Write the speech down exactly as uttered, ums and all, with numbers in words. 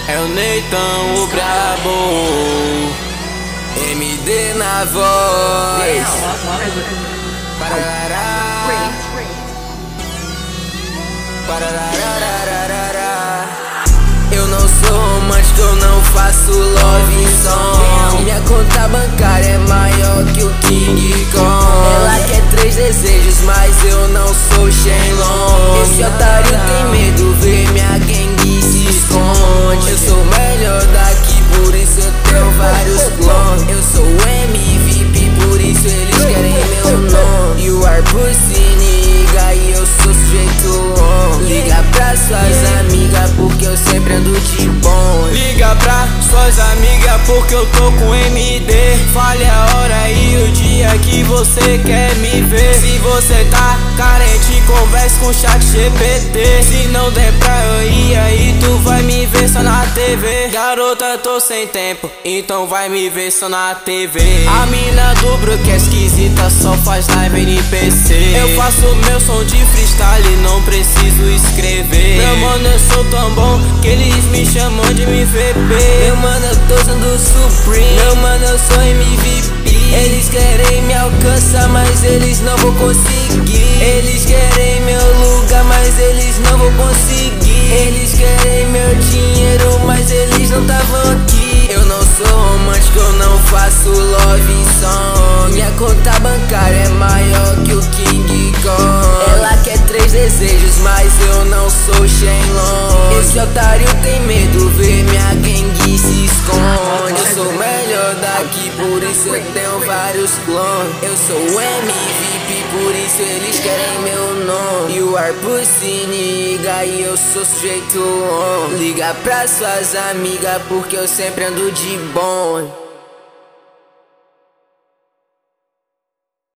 É o Neitão, o brabo, M D na voz. Pararará, parararararará. Eu não sou romântico, eu não faço love song. Minha conta bancária é maior que o King Kong. Ela quer três desejos, mas eu não sou Shenlong. Esse otário tem medo, vê minha gangue se esconde. Eu sou o melhor daqui, por isso eu tenho vários clones. Eu sou o M V P, por isso eles querem meu nome. You are pussy nigga e eu sou sujeito on. Liga pra suas amigas porque eu sempre ando de bom. Liga pra suas amigas porque eu tô com M D. Fale a hora e o dia que você quer me ver. Se você tá carente, converse com o chat G P T. Se não der pra eu ir, aí tu vai me ver só na T V. Garota, tô sem tempo, então vai me ver só na T V. A mina do Brook é esquisita, só faz live N P C. Eu faço meu som de freestyle, não preciso escrever. Meu mano, eu sou tão bom que eles me chamam de M V P. Meu mano, eu tô usando Supreme. Meu mano, eu sou M V P. Eles querem me alcançar, mas eles não vão conseguir. Eles querem meu lugar, mas eles não vão conseguir. Eles querem meu dinheiro, mas eles não tavam aqui. Eu não sou romântico, eu não faço love song. Minha conta bancária é maior que o King Kong. Ela quer três desejos, mas eu não sou Shenlong. Esse otário tem medo, vê minha gangue se esconde. Eu sou o melhor daqui, por isso eu tenho vários clones. Eu sou o M V P, por isso eles querem meu nome. You are pussy nigga e eu sou sujeito on. Liga pra suas amigas porque eu sempre ando de bom.